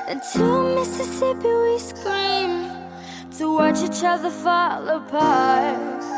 And to Mississippi we scream to watch each other fall apart.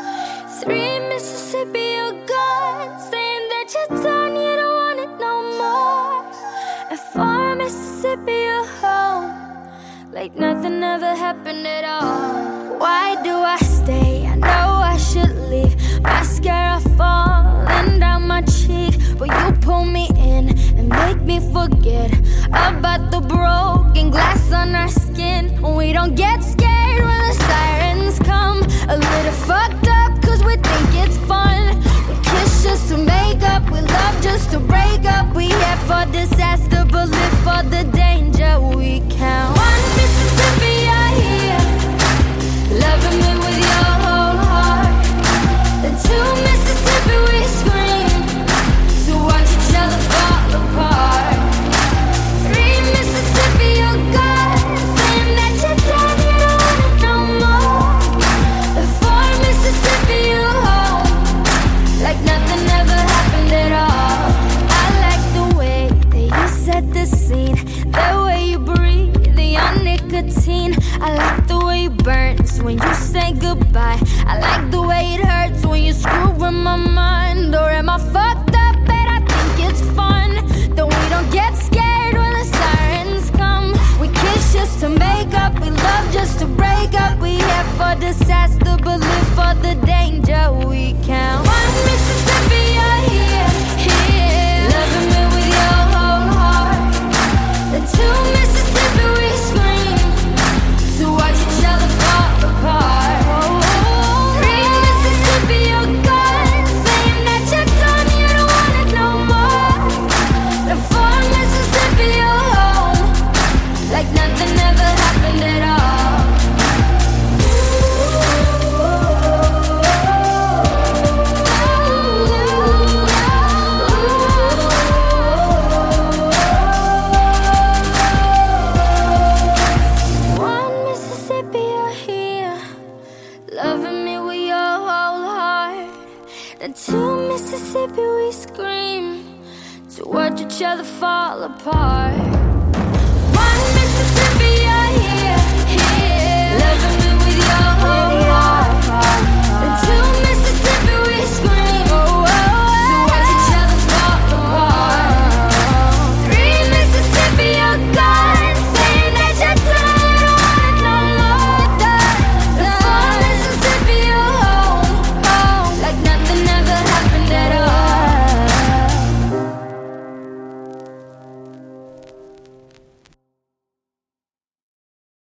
3 Mississippi, you're gone, saying that you're done, you don't want it no more. And 4 Mississippi, you're home, like nothing ever happened at all. Why do I stay? I know I should leave. Mascara falling down my cheek, but you pull me in and make me forget about the broken glass on our skin. We don't get scared when the sirens come. A little fucked up cause we think it's fun. We kiss just to make up, we love just to break up. We here for disaster but live for the danger. We count 1 Mississippi, you're here, loving me with your whole heart. Then 2 Mississippi we scream to watch each other fall apart. 3 Mississippi, you're gone, saying that you're done, you don't want it no more. The 4 Mississippi, you're home, like nothing ever happened at all. I like the way that you set the scene, the way you breathe, your nicotine. I like the way it burns when you say goodbye. I like the way it hurts when you screw with my mind. Or am I fucked up and I think it's fun? Then we don't get scared when the sirens come. We kiss just to make up, we love just to break up. We here for disaster but live for the danger. We count 1 Mississippi, you're here, here, loving me with your whole heart. Then 2 Mississippi we scream to watch each other fall apart. 3 Mississippi, you're gone, saying that you're done, you don't want it no more. The 4 Mississippi, you're home, like nothing ever happened at all. Loving me with your whole heart. Then 2 Mississippi we scream to watch each other fall apart. 1 Mississippi, you're here, here, loving me with your whole